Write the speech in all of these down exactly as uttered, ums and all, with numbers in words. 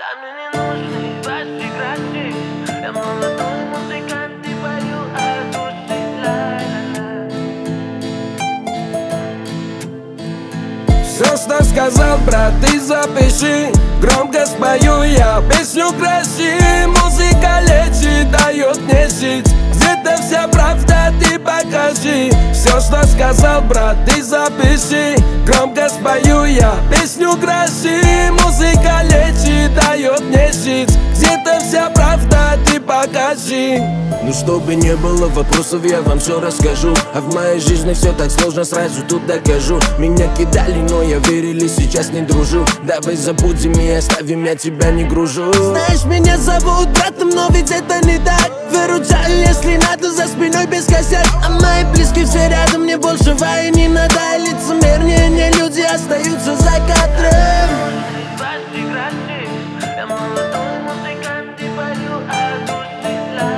Да мне не нужны ваши гроши. Я молодой музыкант и пою от души. Ла-ла-ла. Все, что сказал, брат, ты запиши. Громко спою я песню кращи. Музыка лечит, дает мне жить. Где-то вся правда, ты покажи. Все, что сказал, брат, ты запиши. Громко спою я песню кращи. Музыка лечит, дает мне жить. Где-то вся правда, ты покажи. Ну чтобы не было вопросов, я вам все расскажу. А в моей жизни все так сложно, сразу тут докажу. Меня кидали, но я верили, сейчас не дружу. Давай забудем и оставим, я тебя не гружу. Знаешь, меня зовут братом, но ведь это не так. Выручаю, если надо, за спиной без косяк. А мои близкие все рядом, мне больше вай не надо. И лицемернее не люди остаются за кадром. Ваши гроши. Я молодой музыкант и пою от души.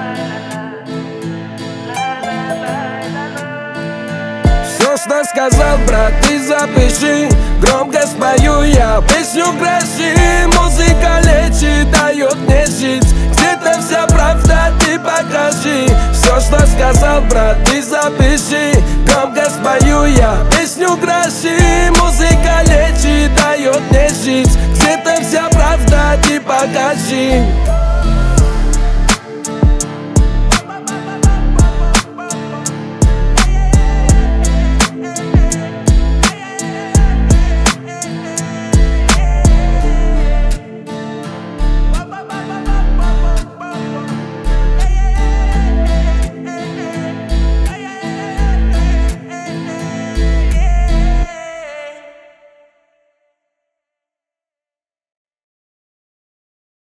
Ла-ла-ла. Все, что сказал, брат, ты запиши. Громко спою я песню кращи. Музыка лечит, дает мне жить. Где-то вся правда, ты покажи. Все, что сказал, брат, ты запиши. Громко спою я песню кращи. Музыка лечит, дает мне жить. Где-то вся правда, ты покажи.